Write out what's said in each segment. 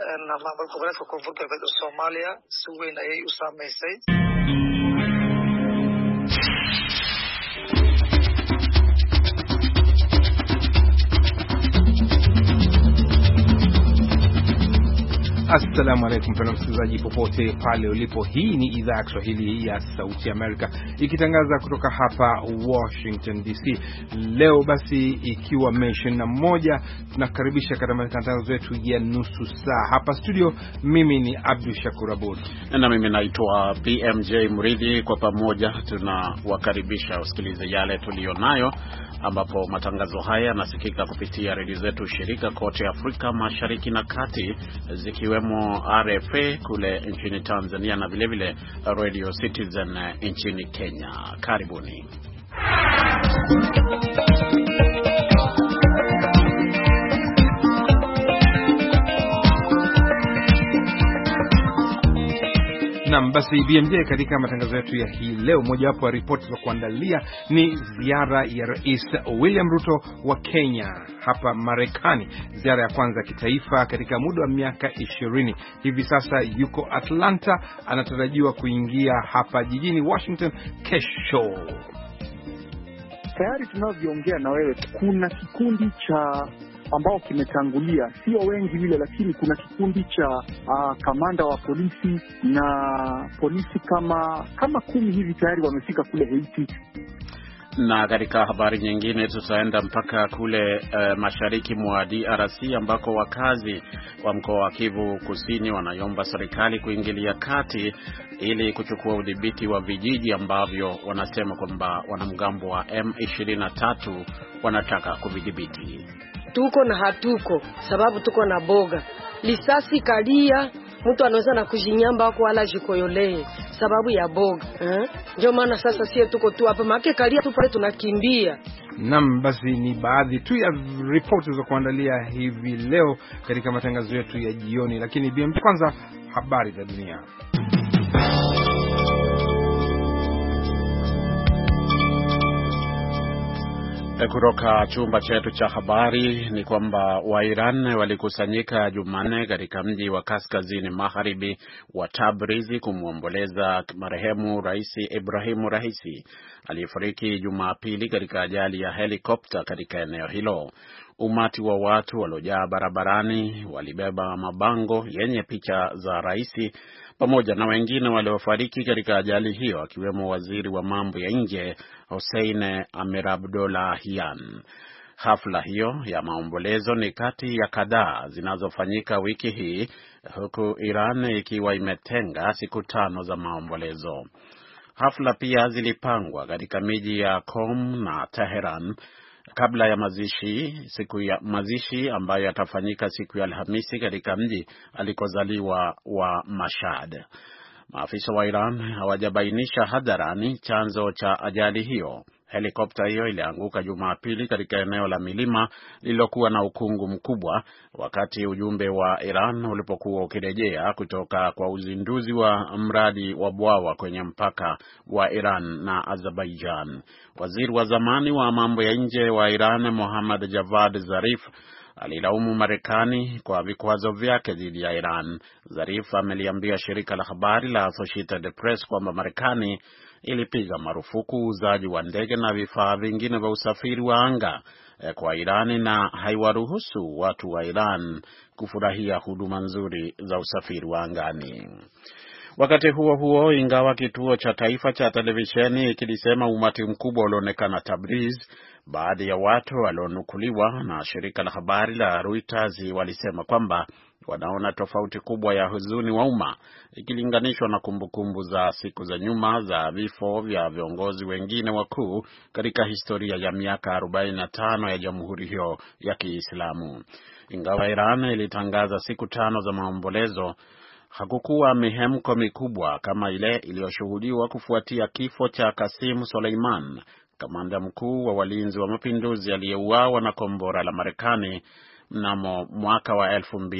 maamul goboleedka Koonfur Galbeed ee Soomaaliya si weyn ayay u saameysay. Assalamu alaikum mpendwa msikilizaji popote pale ulipo. Hii ni idhaa ya Kiswahili ya Sauti ya Amerika ikitangaza kutoka hapa Washington DC. Leo basi ikiwa Mei 21 tunakaribisha katika matangazo yetu ya nusu saa. Hapa studio mimi ni Abdul Shakur Abud na mimi naitwa BMJ Mridhi. Kwa pamoja tunawakaribisha usikilize yale tulionayo, ambapo matangazo haya yanasikika kupitia redio zetu shirika kote Afrika Mashariki na Kati, zikiwemo RFA kule nchini Tanzania na vile vile Radio Citizen nchini Kenya. Karibuni. Naam, basi BMJ, katika matangazo yetu ya hii leo, mojawapo ya ripoti za kuandalia ni ziara ya Rais William Ruto wa Kenya hapa Marekani, ziara ya kwanza kitaifa katika muda wa miaka 20. Hivi sasa yuko Atlanta, anatarajiwa kuingia hapa jijini Washington kesho. Tayari tunavyoongea na wewe kuna kikundi cha ambao kimetangulia, sio wengi vile, lakini kuna kikundi cha kamanda wa polisi na polisi kama 10 hivi tayari wamefika kule Haiti. Na katika habari nyingine tutaenda mpaka kule mashariki mwa DRC ambako wakazi wa mkoa wa Kivu Kusini wanaiomba serikali kuingilia kati ili kuchukua udhibiti wa vijiji ambavyo wanasema kwamba wanamgambo wa M23 wanataka kuvidhibiti. Tuko na hatuko sababu tuko na boga lisasi kalia, mtu anaweza na kujinyamba wako wala jikoyolee sababu ya boga ndio maana sasa sie tuko tu hapa make kalia tu pale tunakimbia. Naam, basi ni baadhi tu ya ripoti za kuandalia hivi leo katika matangazo yetu ya jioni, lakini kwanza habari za dunia. Kutoka chumba chetu cha habari ni kwamba Wairan walikusanyika Jumanne katika mji wa kaskazini magharibi wa Tabriz kumwomboleza marehemu Rais Ibrahim Raisi aliyefariki Jumapili katika ajali ya helikopta katika eneo hilo. Umati wa watu waliojaa barabarani walibeba mabango yenye picha za Raisi pamoja na wengine waliofariki katika ajali hiyo, akiwemo waziri wa mambo ya nje Hossein Amirabdollahian. Hafla hiyo ya maombolezo ni kati ya kadhaa zinazofanyika wiki hii, huku Iran ikiwa imetenga siku 5 za maombolezo. Hafla pia zilipangwa katika miji ya Qom na Tehran kabla ya mazishi ambayo yatafanyika siku ya Alhamisi katika mji alikozaliwa wa Mashhad. Maafisa wa Iran hawajabainisha hadharani chanzo cha ajali hiyo. Helikopta hiyo ilianguka Jumapili katika eneo la milima lililokuwa na ukungu mkubwa wakati ujumbe wa Iran ulipokuwa ukirejea kutoka kwa uzinduzi wa mradi wa bwawa kwenye mpaka wa Iran na Azerbaijan. Waziri wa zamani wa mambo ya nje wa Iran Mohammad Javad Zarif alilaumu Marekani kwa vikwazo vyake dhidi ya Iran. Zarif ameliambia shirika la habari la Associated Press kwamba Marekani ilipiga marufuku uuzaji wa ndege na vifaa vingine vya usafiri wa anga kwa Irani na haiwaruhusu watu wa Iran kufurahia huduma nzuri za usafiri wa angani. Wakati huo huo, ingawa kituo cha taifa cha televisheni kilisema umati mkubwa ulionekana Tabriz, baadhi ya watu walionukuliwa na shirika la habari la Reuters walisema kwamba wanaona tofauti kubwa ya huzuni wa umma ikilinganishwa na kumbukumbu za siku za nyuma za vifo vya viongozi wengine wakuu katika historia ya miaka 45 ya jamhuri hiyo ya Kiislamu. Ingawa Iran ilitangaza siku 5 za maombolezo, hakukuwa mihemko mikubwa kama ile iliyoshuhudiwa kufuatia kifo cha Qasim Soleiman, kamanda mkuu wa walinzi wa mapinduzi aliyeuawa na kombora la Marekani mnamo mwaka wa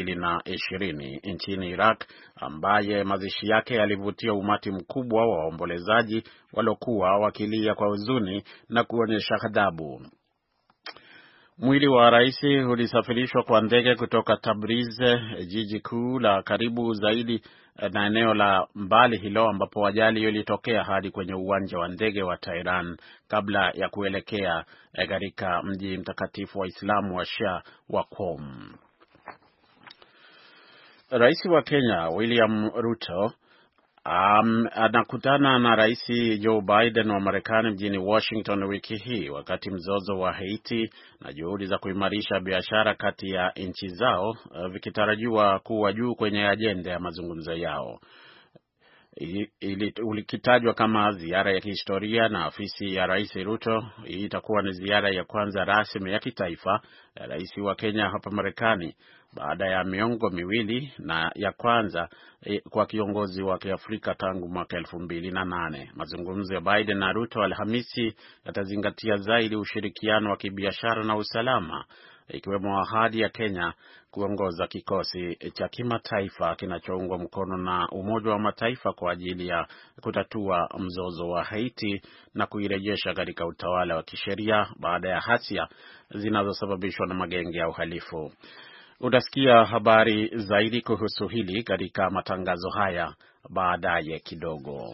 2020 nchini Iraq, ambaye mazishi yake yalivutia umati mkubwa wa waombolezaji waliokuwa wakilia kwa huzuni na kuonyesha ghadhabu. Mwili wa rais ulisafirishwa kwa ndege kutoka Tabriz, jiji kuu la karibu zaidi na eneo la mbali hilo ambapo ajali ilitokea, hadi kwenye uwanja wa ndege wa Tehran kabla ya kuelekea katika mji mtakatifu wa Islamu wa Shah wa Qom. Rais wa Kenya William Ruto anakutana na Rais Joe Biden wa Marekani mjini Washington wiki hii, wakati mzozo wa Haiti na juhudi za kuimarisha biashara kati ya nchi zao vikitarajiwa kuwa juu kwenye ajenda ya mazungumzo yao. Ulikitajwa kama ziara ya kihistoria na afisi ya Rais Ruto. Hii itakuwa ni ziara ya kwanza rasmi ya kitaifa ya rais wa Kenya hapa Marekani baada ya miongo miwili, na ya kwanza kwa kiongozi wa Kiafrika tangu mwaka 2008. Mazungumzo ya Biden na Ruto Alhamisi yatazingatia zaidi ushirikiano wa kibiashara na usalama, ikiwemo ahadi ya Kenya kuongoza kikosi cha kimataifa kinachoungwa mkono na Umoja wa Mataifa kwa ajili ya kutatua mzozo wa Haiti na kuirejesha katika utawala wa kisheria baada ya hasia zinazosababishwa na magenge ya uhalifu. Utasikia habari zaidi kuhusu hili katika matangazo haya baadaye kidogo.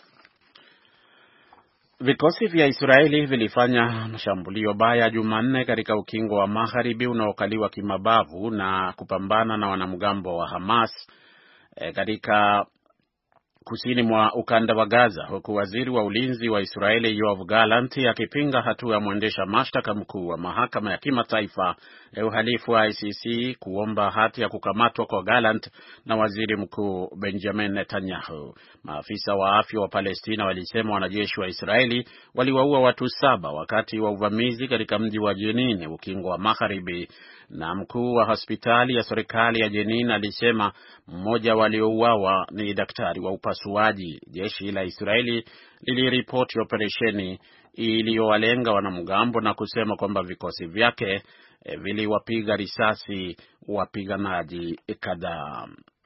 Vikosi vya Israeli vilifanya shambulio baya Jumanne katika ukingo wa Magharibi unaokaliwa kimabavu na kupambana na wanamgambo wa Hamas katika kusini mwa ukanda wa Gaza, huku waziri wa ulinzi wa Israeli Yoav Gallant akipinga hatua ya mwendesha mashtaka mkuu wa mahakama ya kimataifa ya uhalifu wa ICC kuomba hati ya kukamatwa kwa Gallant na waziri mkuu Benjamin Netanyahu. Maafisa wa afya wa Palestina walisema wanajeshi wa Israeli waliwaua watu 7 wakati wa uvamizi katika mji wa Jenin, ukingo wa Magharibi, na mkuu wa hospitali ya serikali ya Jenin alisema mmoja waliouawa ni daktari wa upasuaji. Jeshi la Israeli liliripoti operesheni iliyowalenga wanamgambo na kusema kwamba vikosi vyake viliwapiga risasi wapiganaji kadhaa.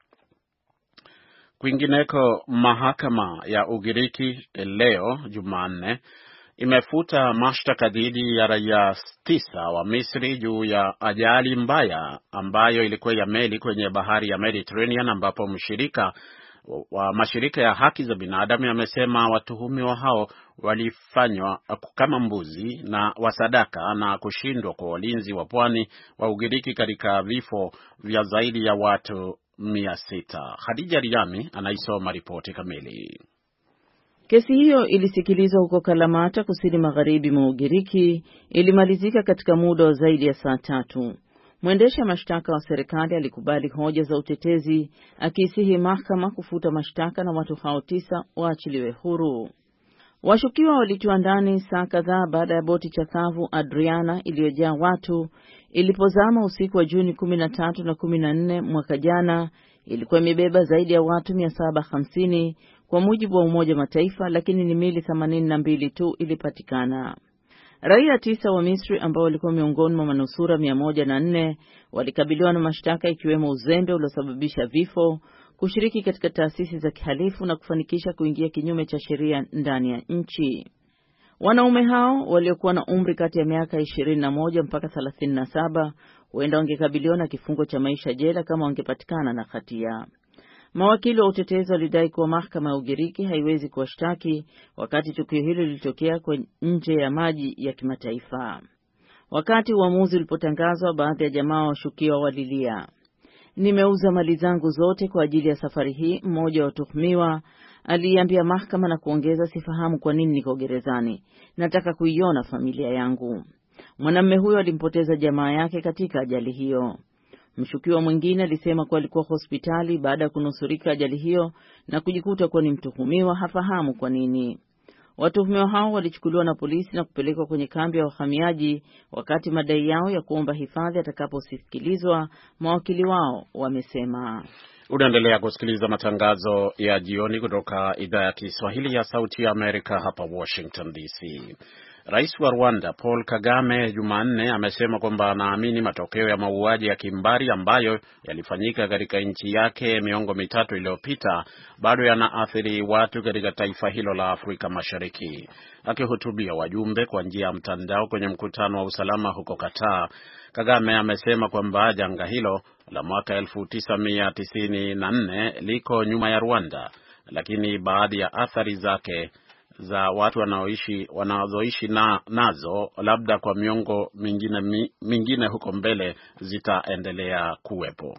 Kwingineko, mahakama ya Ugiriki leo Jumanne imefuta mashtaka dhidi ya raia 9 wa Misri juu ya ajali mbaya ambayo ilikuwa ya meli kwenye bahari ya Mediterranean, ambapo mashirika ya haki za binadamu yamesema watuhumiwa hao walifanywa kama mbuzi na wasadaka na kushindwa kwa walinzi wa pwani wa Ugiriki katika vifo vya zaidi ya watu 600. Khadija Riami anaisoma ripoti kamili. Kesi hiyo ilisikilizwa huko Kalamata, kusini magharibi mwa Ugiriki. Ilimalizika katika muda wa zaidi ya saa 3. Mwendesha mashtaka wa serikali alikubali hoja za utetezi, akiisihi mahakama kufuta mashtaka na watu hao 9 waachiliwe huru. Washukiwa walitiwa ndani saa kadhaa baada ya boti chakavu Adriana iliyojaa watu ilipozama usiku wa Juni 13 na 14 mwaka jana. Ilikuwa imebeba zaidi ya watu 750 kwa mujibu wa Umoja wa Mataifa, lakini ni mili 82 tu ilipatikana. Raia 9 wa Misri ambao walikuwa miongoni mwa manusura 104 walikabiliwa na mashtaka ikiwemo uzembe uliosababisha vifo, kushiriki katika taasisi za kihalifu na kufanikisha kuingia kinyume cha sheria ndani ya nchi. Wanaume hao waliokuwa na umri kati ya miaka 21 mpaka 37 huenda wangekabiliwa na kifungo cha maisha jela kama wangepatikana na hatia. Mawakili wa utetezi walidai kuwa mahakama ya Ugiriki haiwezi kuwashtaki wakati tukio hilo lilitokea nje ya maji ya kimataifa. Wakati uamuzi ulipotangazwa, baadhi ya jamaa washukiwa walilia. Nimeuza mali zangu zote kwa ajili ya safari hii, mmoja wa watuhumiwa aliambia mahakama, na kuongeza, sifahamu kwa nini niko gerezani. Nataka kuiona familia yangu. Mwanamume huyo alimpoteza jamaa yake katika ajali hiyo. Mshukiwa mwingine alisema kuwa alikuwa hospitali baada ya kunusurika ajali hiyo na kujikuta kuwa ni mtuhumiwa, hafahamu kwa nini. Watuhumiwa hao walichukuliwa na polisi na kupelekwa kwenye kambi ya wahamiaji wakati madai yao ya kuomba hifadhi atakaposikilizwa, mawakili wao wamesema. Unaendelea kusikiliza matangazo ya jioni kutoka idhaa ya Kiswahili ya Sauti ya Amerika hapa Washington DC. Rais wa Rwanda Paul Kagame Jumanne amesema kwamba anaamini matokeo ya mauaji ya kimbari ambayo yalifanyika katika nchi yake miongo mitatu iliyopita bado yanaathiri watu katika taifa hilo la Afrika Mashariki. Akihutubia wajumbe kwa njia ya mtandao kwenye mkutano wa usalama huko Qatar, Kagame amesema kwamba janga hilo la mwaka 1994 liko nyuma ya Rwanda, lakini baadhi ya athari zake za watu wanaoishi nazo labda kwa miongo mingine huko mbele zitaendelea kuwepo.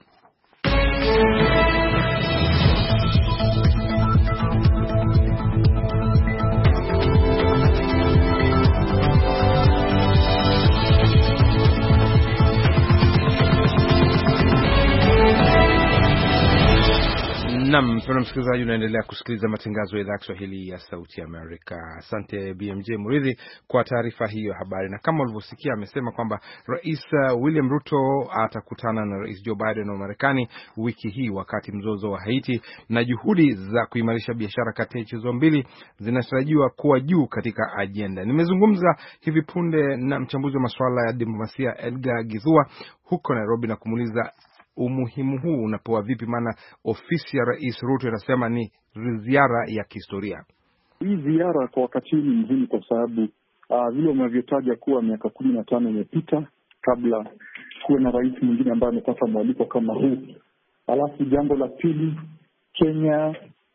Naam, msikilizaji, unaendelea kusikiliza matangazo ya idhaa ya Kiswahili ya Sauti ya Amerika. Asante BMJ Muridhi kwa taarifa hiyo habari. Na kama ulivyosikia, amesema kwamba Rais William Ruto atakutana na Rais Joe Biden wa Marekani wiki hii wakati mzozo wa Haiti na juhudi za kuimarisha biashara kati ya nchi hizo mbili zinatarajiwa kuwa juu katika ajenda. Nimezungumza hivi punde na mchambuzi wa masuala ya diplomasia Edgar Githua huko Nairobi na kumuuliza umuhimu huu unapewa vipi, maana ofisi ya Rais Ruto inasema ni ziara ya kihistoria. Hii ziara kwa wakati huu ni muhimu kwa sababu vile umevyotaja kuwa miaka 15 imepita kabla kuwe na rais mwingine ambaye amepata mwaliko kama huu. Alafu jambo la pili, Kenya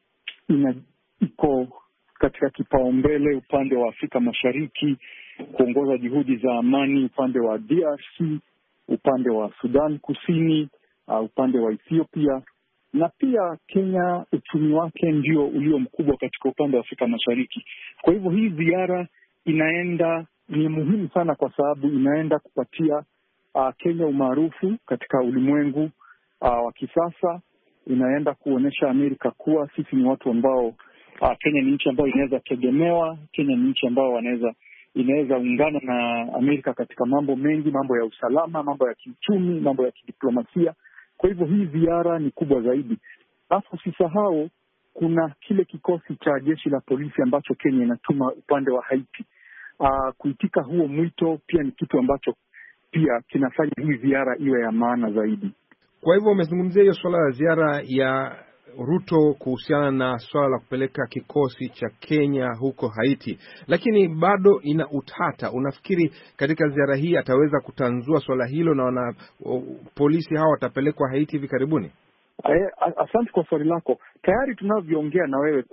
iko katika kipaumbele upande wa Afrika Mashariki kuongoza juhudi za amani upande wa DRC, upande wa Sudan Kusini, upande wa Ethiopia, na pia Kenya uchumi wake ndio ulio mkubwa katika upande wa Afrika Mashariki. Kwa hivyo hii ziara ni muhimu sana kwa sababu inaenda kupatia Kenya umaarufu katika ulimwengu wa kisasa. Inaenda kuonesha Amerika kuwa sisi ni watu ambao Kenya ni nchi ambayo inaweza tegemewa. Kenya ni nchi ambayo inaweza ungana na Amerika katika mambo mengi, mambo ya usalama, mambo ya kiuchumi, mambo ya kidiplomasia. Kwa hivyo hii ziara ni kubwa zaidi. Alafu usisahau kuna kile kikosi cha jeshi la polisi ambacho Kenya inatuma upande wa Haiti. Kuitika huo mwito pia ni kitu ambacho pia kinafanya hii ziara iwe ya maana zaidi. Kwa hivyo umezungumzia hiyo swala la ziara ya Ruto kuhusiana na swala la kupeleka kikosi cha Kenya huko Haiti, lakini bado ina utata. Unafikiri katika ziara hii ataweza kutanzua swala hilo na polisi hao watapelekwa Haiti hivi karibuni? Asante kwa swali lako. Tayari tunavyoongea na wewe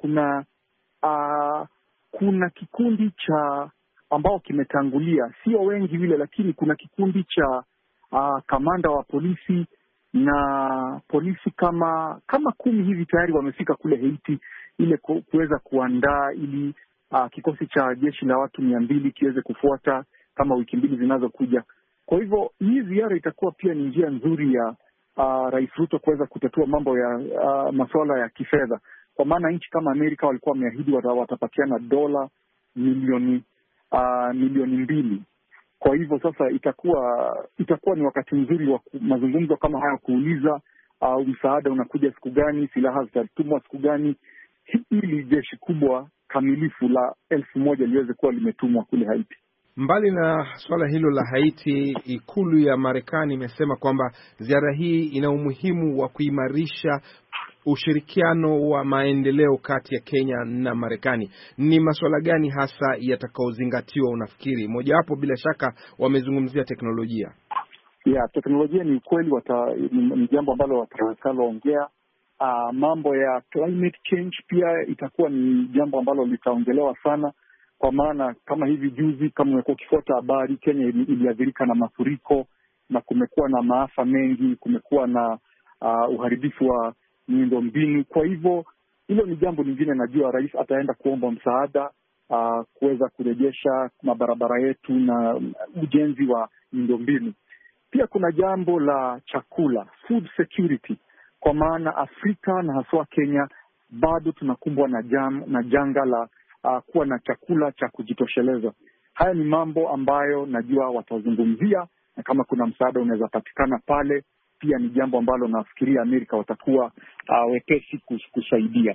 kuna kikundi cha ambao kimetangulia, sio wengi vile, lakini kuna kikundi cha kamanda wa polisi na polisi kama 10 hivi tayari wamefika kule Haiti ile kuweza kuandaa ili kikosi cha jeshi la watu 200 kiweze kufuata kama wiki 2 zinazokuja. Kwa hivyo hii ziara itakuwa pia ni njia nzuri ya Rais Ruto kuweza kutatua mambo ya masuala ya kifedha, kwa maana nchi kama Amerika walikuwa wameahidi watapatiana dola milioni 2. Kwa hivyo sasa itakuwa ni wakati mzuri wa mazungumzo kama haya, kuuliza msaada unakuja siku gani, silaha zitatumwa siku gani, ili jeshi kubwa kamilifu la 1000 liweze kuwa limetumwa kule Haiti. Mbali na swala hilo la Haiti, ikulu ya Marekani imesema kwamba ziara hii ina umuhimu wa kuimarisha ushirikiano wa maendeleo kati ya Kenya na Marekani. Ni masuala gani hasa yatakaozingatiwa unafikiri? Mojawapo bila shaka wamezungumzia teknolojia. Teknolojia ni ukweli, ni jambo ambalo watakaloongea. Mambo ya climate change pia itakuwa ni jambo ambalo litaongelewa sana, kwa maana kama hivi juzi, kama umekuwa ukifuata habari, Kenya iliathirika na mafuriko na kumekuwa na maafa mengi, kumekuwa na uharibifu wa miundombinu. Kwa hivyo hilo ni jambo lingine, najua rais ataenda kuomba msaada kuweza kurejesha mabarabara yetu na ujenzi wa miundombinu. Pia kuna jambo la chakula, food security, kwa maana Afrika na haswa Kenya bado tunakumbwa na janga la kuwa na chakula cha kujitosheleza. Haya ni mambo ambayo najua watazungumzia, na kama kuna msaada unaweza patikana pale, pia ni jambo ambalo nafikiria Amerika watakuwa wepesi kusaidia.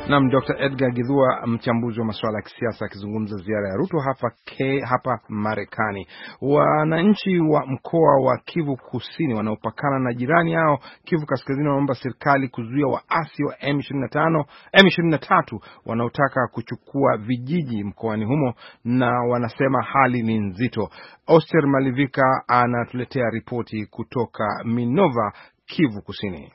Naam, Dr. Edgar Githua, mchambuzi wa masuala ya kisiasa, akizungumza ziara ya Ruto hapa Marekani. Wananchi wa mkoa wa Kivu Kusini wanaopakana na jirani yao Kivu Kaskazini wanaomba serikali kuzuia waasi wa M23 wanaotaka kuchukua vijiji mkoani humo, na wanasema hali ni nzito. Oster Malivika anatuletea ripoti kutoka Minova, Kivu Kusini.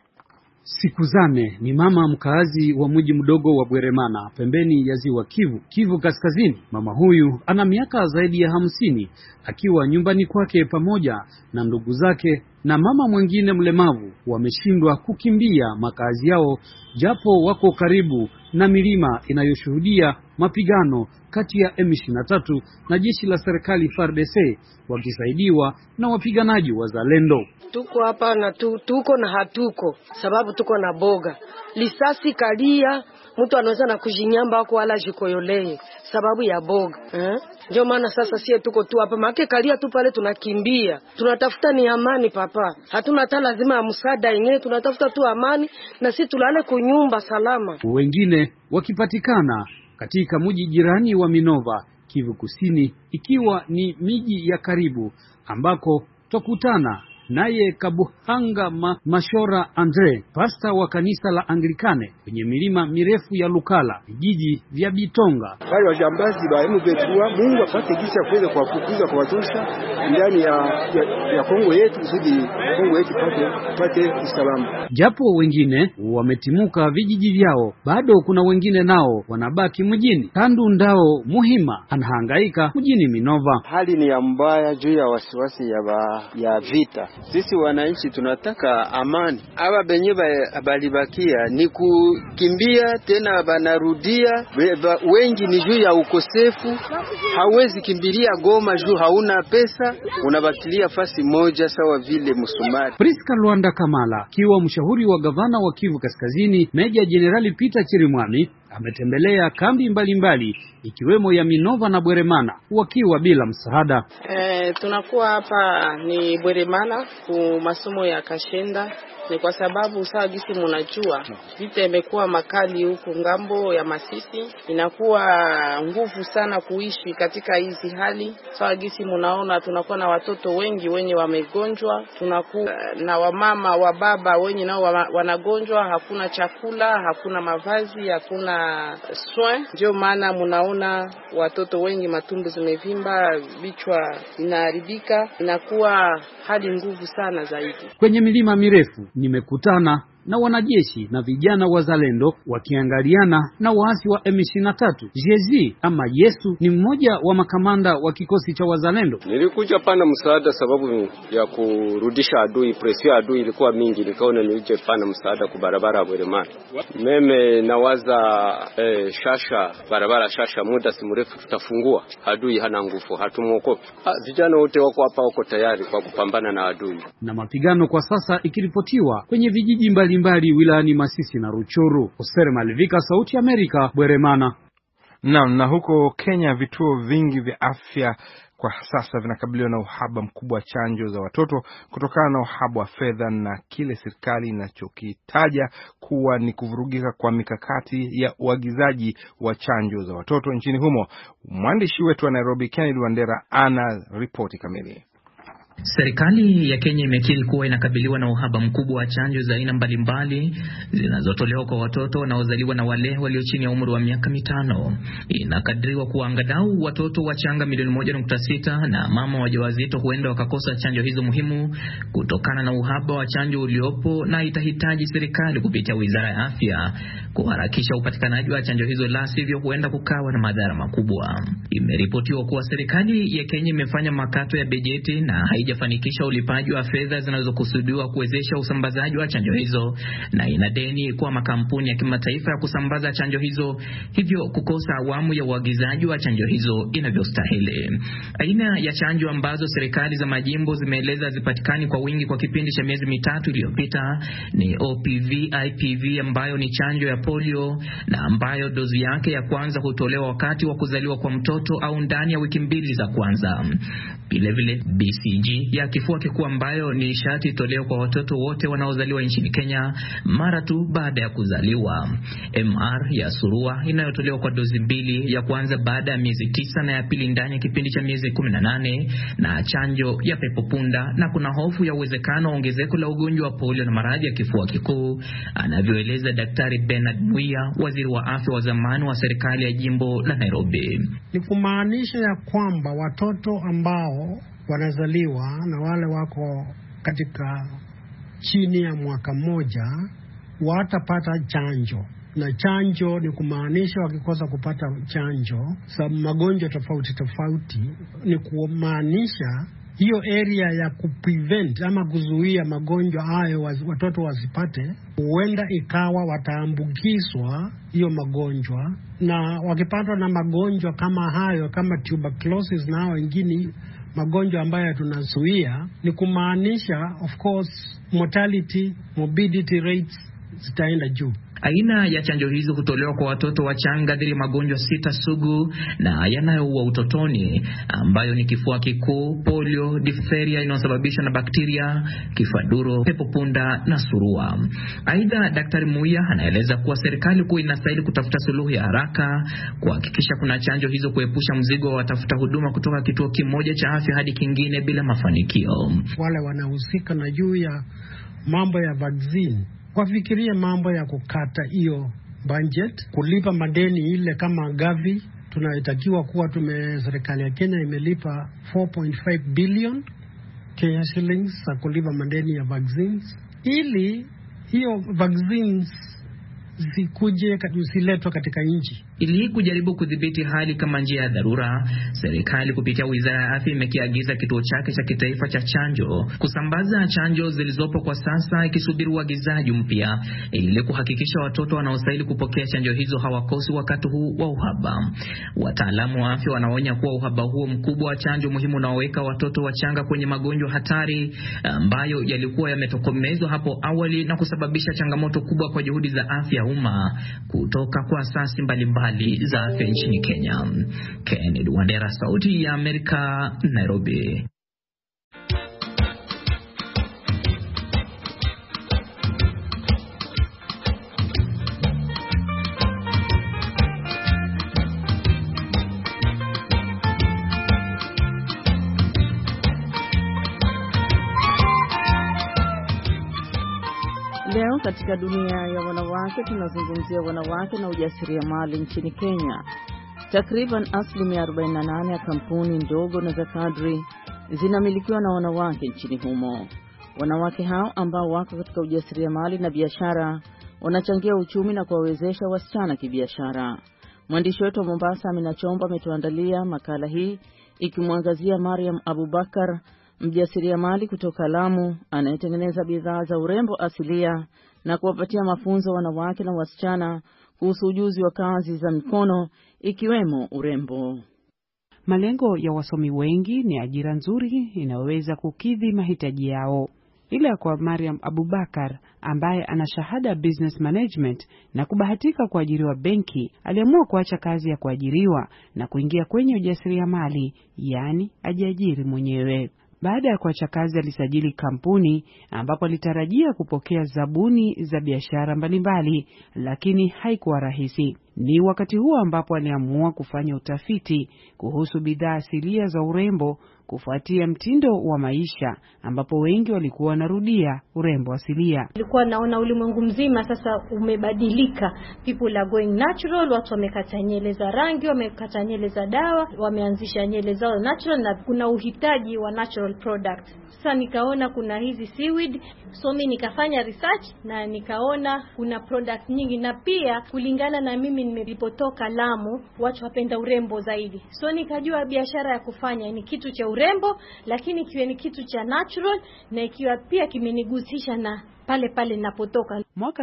Sikuzame ni mama mkaazi wa mji mdogo wa Bweremana pembeni ya ziwa Kivu Kaskazini. Mama huyu ana miaka zaidi ya 50 akiwa nyumbani kwake pamoja na ndugu zake na mama mwingine mlemavu. Wameshindwa kukimbia makazi yao japo wako karibu na milima inayoshuhudia mapigano kati ya M23 na jeshi la serikali FARDC wakisaidiwa na wapiganaji wa Zalendo. Tuko hapa na tuko na hatuko sababu tuko na boga. Lisasi kalia, mtu anaweza na kujinyamba wako wala jikoyolee sababu ya boga. Ndio maana sasa sie tuko tu hapa, maana kalia tu pale tunakimbia. Tunatafuta ni amani papa. Hatuna hata lazima ya msaada yenyewe, tunatafuta tu amani na sisi tulale kunyumba salama. Wengine wakipatikana katika mji jirani wa Minova, Kivu Kusini, ikiwa ni miji ya karibu ambako tokutana naye Kabuhanga Mashora Andre, pasta wa kanisa la Anglikane kwenye milima mirefu ya Lukala, vijiji vya Bitonga. Wale wajambazi wa M23, Mungu apate gisa kuweza kuwafukuza kwa watosha ndani ya Kongo yetu, kusudi Kongo yetu pate usalama. Japo wengine wametimuka vijiji vyao, bado kuna wengine nao wanabaki mjini. Tandu Ndao Muhima anahangaika mjini Minova. Hali ni ya mbaya juu ya wasiwasi ya vita. Sisi wananchi tunataka amani. Aba benye balibakia ni kukimbia tena banarudia. Wengi ni juu ya ukosefu. Hawezi kimbilia Goma juu hauna pesa, unabakilia fasi moja sawa vile msumari. Priska Luanda Kamala, kiwa mshauri wa gavana wa Kivu Kaskazini, Meja Jenerali Peter Chirimwani, ametembelea kambi mbalimbali ikiwemo ya Minova na Bweremana wakiwa bila msaada. Tunakuwa hapa ni Bweremana ku masomo ya Kashenda. Ni kwa sababu sawa gisi mnajua vita imekuwa makali huku ngambo ya Masisi, inakuwa nguvu sana kuishi katika hizi hali. Sawa gisi mnaona tunakuwa na watoto wengi wenye wamegonjwa, tunakuwa na wamama wa baba wenye nao wanagonjwa, hakuna chakula, hakuna mavazi, hakuna soin. Ndio maana mnaona watoto wengi matumbo zimevimba, vichwa vinaharibika, inakuwa hali nguvu sana zaidi. Kwenye milima mirefu nimekutana na wanajeshi na vijana wa Zalendo wakiangaliana na waasi wa M23. Jezi ama Yesu ni mmoja wa makamanda wa kikosi cha Wazalendo. Nilikuja pana msaada sababu ya kurudisha adui, presio adui ilikuwa mingi, nikaona nije pana msaada kwa barabara ya Bweremana. Meme nawaza shasha barabara shasha, muda si mrefu tutafungua. Adui hana nguvu, hatumuokopi. Vijana wote wako hapa, wako tayari kwa kupambana na adui. Na mapigano kwa sasa ikiripotiwa kwenye vijiji mbalimbali wilayani Masisi na Ruchuru. Oster Malivika, Sauti ya Amerika, Bweremana. Na huko Kenya vituo vingi vya afya kwa sasa vinakabiliwa na uhaba mkubwa wa chanjo za watoto kutokana na uhaba wa fedha na kile serikali inachokitaja kuwa ni kuvurugika kwa mikakati ya uagizaji wa chanjo za watoto nchini humo. Mwandishi wetu wa Nairobi, Kennedy Wandera, ana ripoti kamili. Serikali ya Kenya imekiri kuwa inakabiliwa na uhaba mkubwa wa chanjo za aina mbalimbali zinazotolewa kwa watoto wanaozaliwa na wale walio chini ya umri wa miaka 5. Inakadiriwa kuwa angalau watoto wachanga milioni 1.6 na mama wajawazito huenda wakakosa chanjo hizo muhimu kutokana na uhaba wa chanjo uliopo, na itahitaji serikali kupitia Wizara ya Afya kuharakisha upatikanaji wa chanjo hizo, la sivyo huenda kukawa na madhara makubwa. Imeripotiwa kuwa serikali ya Kenya imefanya makato ya bajeti na haijafanikisha ulipaji wa fedha zinazokusudiwa kuwezesha usambazaji wa chanjo hizo, na ina deni kwa makampuni ya kimataifa ya kusambaza chanjo hizo, hivyo kukosa awamu ya uagizaji wa chanjo hizo inavyostahili. Aina ya chanjo ambazo serikali za majimbo zimeeleza zipatikani kwa wingi kwa kipindi cha miezi 3 iliyopita ni OPV, IPV ambayo ni chanjo ya polio na ambayo dozi yake ya kwanza hutolewa wakati wa kuzaliwa kwa mtoto au ndani ya wiki 2 za kwanza. Vile vile BCG hii ya kifua kikuu ambayo ni sharti itolewe kwa watoto wote wanaozaliwa nchini Kenya mara tu baada ya kuzaliwa. MR ya surua inayotolewa kwa dozi 2, ya kwanza baada ya miezi 9 na ya pili ndani ya kipindi cha miezi 18, na chanjo ya pepopunda, na kuna hofu ya uwezekano wa ongezeko la ugonjwa wa polio na maradhi ya kifua kikuu, anavyoeleza Daktari Bernard Muya, waziri wa afya wa zamani wa serikali ya jimbo la Nairobi. Ni kumaanisha ya kwamba watoto ambao wanazaliwa na wale wako katika chini ya mwaka mmoja watapata chanjo. Na chanjo ni kumaanisha wakikosa kupata chanjo sababu magonjwa tofauti, ni kumaanisha hiyo area ya kuprevent ama kuzuia magonjwa hayo watoto wasipate, huenda ikawa wataambukizwa hiyo magonjwa, na wakipatwa na magonjwa kama hayo, kama tuberculosis na wengine magonjwa ambayo tunazuia, ni kumaanisha of course morbidity rates zitaenda juu. Aina ya chanjo hizo hutolewa kwa watoto wachanga dhidi ya magonjwa 6 sugu na yanayoua utotoni, ambayo ni kifua kikuu, polio, diphtheria inayosababishwa na bakteria, kifaduro, pepopunda na surua. Aidha, Daktari Muya anaeleza kuwa serikali kuu inastahili kutafuta suluhu ya haraka kuhakikisha kuna chanjo hizo, kuepusha mzigo wa watafuta huduma kutoka kituo kimoja cha afya hadi kingine bila mafanikio. Wale wanahusika na juu ya mambo ya vaccine wafikirie mambo ya kukata hiyo budget, kulipa madeni ile kama Gavi tunatakiwa kuwa serikali ya Kenya imelipa 4.5 billion Kenya shillings za kulipa madeni ya vaccines, ili hiyo vaccines zikuje ziletwe katika nchi. Ili kujaribu kudhibiti hali kama njia ya dharura, serikali kupitia Wizara ya Afya imekiagiza kituo chake cha kitaifa cha chanjo kusambaza chanjo zilizopo kwa sasa, ikisubiri uagizaji mpya ili kuhakikisha watoto wanaostahili kupokea chanjo hizo hawakosi wakati huu wa uhaba. Wataalamu wa afya wanaonya kuwa uhaba huo mkubwa wa chanjo muhimu unaoweka watoto wachanga kwenye magonjwa hatari ambayo yalikuwa yametokomezwa hapo awali, na kusababisha changamoto kubwa kwa juhudi za afya umma kutoka kwa asasi mbalimbali za afya nchini Kenya. Kennedy Wandera, Sauti ya Amerika, Nairobi. Leo katika dunia ya wanawake tunazungumzia wanawake na ujasiriamali nchini Kenya. Takriban 48% ya kampuni ndogo na za kadri zinamilikiwa na wanawake nchini humo. Wanawake hao ambao wako katika ujasiriamali na biashara wanachangia uchumi na kuwawezesha wasichana kibiashara. Mwandishi wetu wa Mombasa Amina Chomba ametuandalia makala hii ikimwangazia Mariam Abubakar, mjasiriamali kutoka Lamu anayetengeneza bidhaa za urembo asilia na kuwapatia mafunzo wanawake na wasichana kuhusu ujuzi wa kazi za mikono ikiwemo urembo. Malengo ya wasomi wengi ni ajira nzuri inayoweza kukidhi mahitaji yao. Ila kwa Mariam Abubakar ambaye ana shahada business management na kubahatika kuajiriwa benki, aliamua kuacha kazi ya kuajiriwa na kuingia kwenye ujasiriamali, yani ajiajiri mwenyewe. Baada ya kuacha kazi alisajili kampuni ambapo alitarajia kupokea zabuni za biashara mbalimbali, lakini haikuwa rahisi. Ni wakati huo ambapo aliamua kufanya utafiti kuhusu bidhaa asilia za urembo kufuatia mtindo wa maisha ambapo wengi walikuwa wanarudia urembo asilia. Nilikuwa naona ulimwengu mzima sasa umebadilika. People are going natural, watu wamekata nywele za rangi, wamekata nywele za dawa, wameanzisha nywele zao natural, na kuna uhitaji wa natural products. Sasa nikaona kuna hizi seaweed, so mimi nikafanya research na nikaona kuna products nyingi, na pia kulingana na mimi nilipotoka Lamu, watu wapenda urembo zaidi. So nikajua biashara ya kufanya ni kitu cha urembo, lakini kiwe ni kitu cha natural, na ikiwa pia kimenigusisha na pale ninapotoka. Mwaka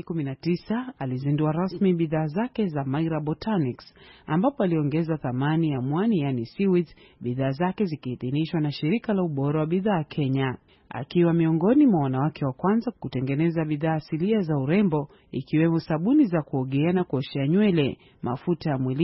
2019 alizindua rasmi bidhaa zake za Myra Botanics, ambapo aliongeza thamani ya mwani yani seaweeds, bidhaa zake zikiidhinishwa na shirika la ubora wa bidhaa Kenya. Akiwa miongoni mwa wanawake wa kwanza kutengeneza bidhaa asilia za urembo ikiwemo sabuni za kuogea na kuoshea nywele, mafuta ya mwilini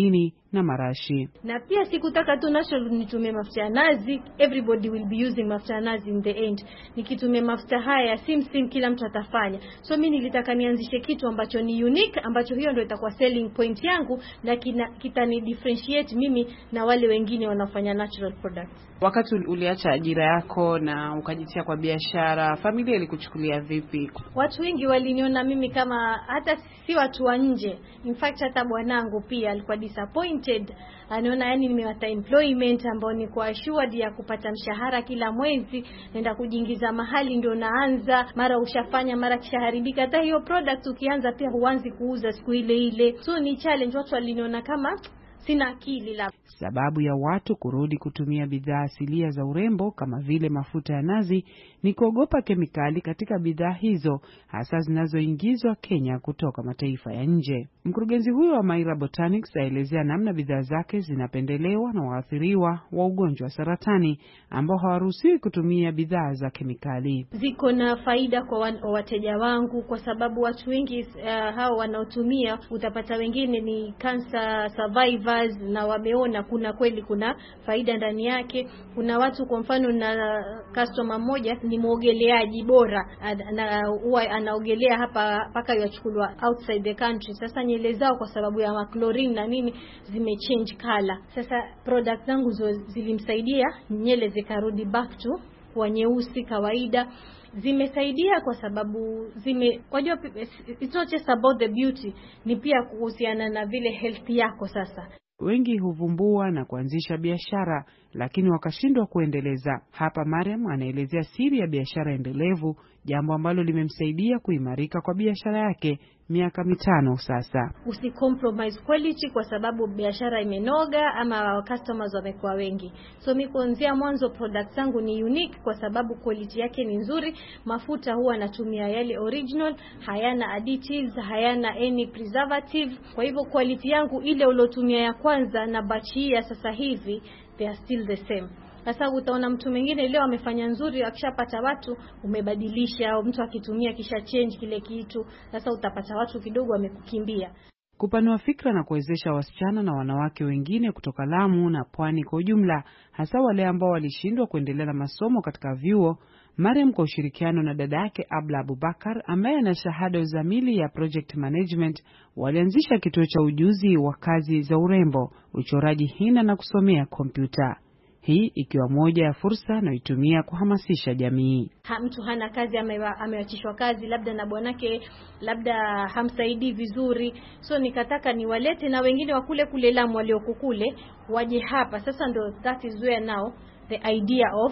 na marashi. Na pia sikutaka tu natural nitumie mafuta ya nazi, everybody will be using mafuta ya nazi in the end. Nikitumia mafuta haya sim kila mtu atafanya. So mimi nilitaka nianzishe kitu ambacho ni unique, ambacho hiyo ndio itakuwa selling point yangu na kitani differentiate mimi na wale wengine wanaofanya natural products. Wakati uliacha ajira yako na ukajitia kwa biashara, familia ilikuchukulia vipi? Watu wengi waliniona mimi kama, hata si watu wa nje. In fact hata bwanangu pia alikuwa disappointed. Anaona yani nimewata employment ambao ni kwa assured ya kupata mshahara kila mwezi, naenda kujiingiza mahali ndio naanza, mara ushafanya mara kishaharibika. Hata hiyo product ukianza pia huanzi kuuza siku ile ile. So ni challenge, watu waliniona kama sina akili la. Sababu ya watu kurudi kutumia bidhaa asilia za urembo kama vile mafuta ya nazi ni kuogopa kemikali katika bidhaa hizo, hasa zinazoingizwa Kenya kutoka mataifa ya nje. Mkurugenzi huyo wa Maira Botanics aelezea namna bidhaa zake zinapendelewa na waathiriwa wa ugonjwa wa saratani ambao hawaruhusiwi kutumia bidhaa za kemikali. Ziko na faida kwa wateja wangu kwa sababu watu wengi hao wanaotumia, utapata wengine ni cancer survivors na wameona kuna faida ndani yake. Kuna watu, kwa mfano na customer mmoja ni muogeleaji bora na huwa anaogelea hapa paka yachukuliwa outside the country. Sasa nywele zao kwa sababu ya chlorine na nini zimechange color. Sasa product zangu zilimsaidia nywele zikarudi back to kwa nyeusi kawaida. Zimesaidia kwa sababu wajua it's not just about the beauty, ni pia kuhusiana na vile health yako. Sasa wengi huvumbua na kuanzisha biashara lakini wakashindwa kuendeleza. Hapa Mariam anaelezea siri ya biashara endelevu, jambo ambalo limemsaidia kuimarika kwa biashara yake miaka 5 sasa. Usicompromise quality kwa sababu biashara imenoga ama customers wamekuwa wengi. So mimi kuanzia mwanzo products zangu ni unique kwa sababu quality yake ni nzuri. Mafuta huwa natumia yale original, hayana additives, hayana any preservative. Kwa hivyo quality yangu ile ulotumia ya kwanza na batch hii ya sasa hivi they are still the same. Sasa utaona mtu mwingine leo amefanya nzuri, akishapata watu umebadilisha, au mtu akitumia kisha change kile kitu, sasa utapata watu kidogo wamekukimbia. Kupanua fikra na kuwezesha wasichana na wanawake wengine kutoka Lamu na Pwani kwa ujumla, hasa wale ambao walishindwa kuendelea na masomo katika vyuo. Mariam kwa ushirikiano na dada yake Abla Abubakar ambaye ana shahada uzamili ya project management walianzisha kituo cha ujuzi wa kazi za urembo, uchoraji hina na kusomea kompyuta. Hii ikiwa moja ya fursa anayotumia kuhamasisha jamii. Mtu hana kazi, amewachishwa kazi labda na bwanake, labda hamsaidii vizuri. So nikataka niwalete na wengine wa kule Lamu waliokukule waje hapa. Sasa ndo that is where now the idea of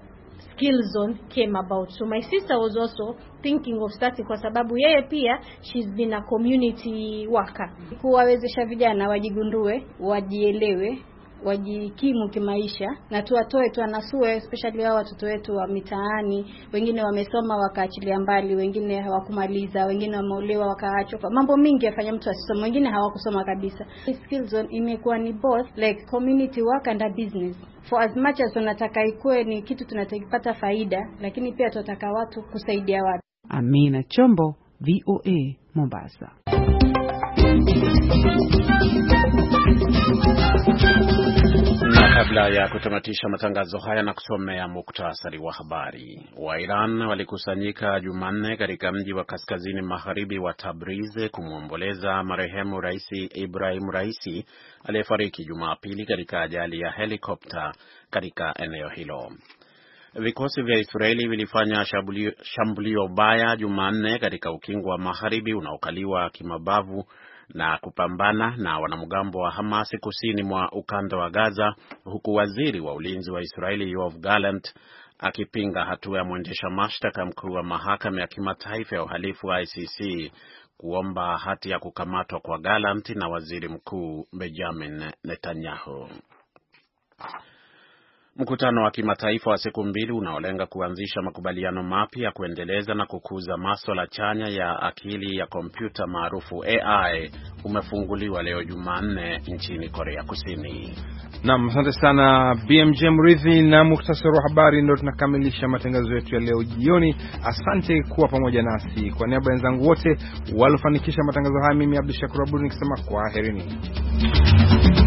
Skill Zone came about. So my sister was also thinking of starting kwa sababu yeye pia she's been a community worker. Kuwawezesha vijana wajigundue, wajielewe, wajikimu kimaisha na tuwatoe tuanasue, especially hao watoto wetu wa mitaani. Wengine wamesoma wakaachilia mbali, wengine hawakumaliza, wengine wameolewa wakaachwa. Mambo mingi yafanya mtu asisome, wengine hawakusoma kabisa. Skill Zone imekuwa ni both like community work and a business. For as much as tunataka ikuwe ni kitu tunataka faida, lakini pia tunataka watu kusaidia watu. Amina Chombo, VOA, Mombasa. Na kabla ya kutamatisha matangazo haya na kusomea muktasari wa habari. Wa Iran walikusanyika Jumanne katika mji wa kaskazini magharibi wa Tabriz kumwomboleza marehemu Rais Ibrahim Raisi aliyefariki Jumapili katika ajali ya helikopta katika eneo hilo. Vikosi vya Israeli vilifanya shambulio baya Jumanne katika ukingo wa magharibi unaokaliwa kimabavu na kupambana na wanamgambo wa Hamas kusini mwa ukanda wa Gaza, huku waziri wa ulinzi wa Israeli Yoav Gallant akipinga hatua ya mwendesha mashtaka mkuu wa mahakama ya kimataifa ya uhalifu wa ICC kuomba hati ya kukamatwa kwa Gallant na waziri mkuu Benjamin Netanyahu. Mkutano wa kimataifa wa siku 2 unaolenga kuanzisha makubaliano mapya ya kuendeleza na kukuza masuala chanya ya akili ya kompyuta maarufu AI umefunguliwa leo Jumanne nchini Korea Kusini. Naam, asante sana BMJ Murithi na muhtasari wa habari. Ndio tunakamilisha matangazo yetu ya leo jioni. Asante kuwa pamoja nasi. Kwa niaba ya wenzangu wote waliofanikisha matangazo haya, mimi Abdul Shakur Abud nikisema kwaherini.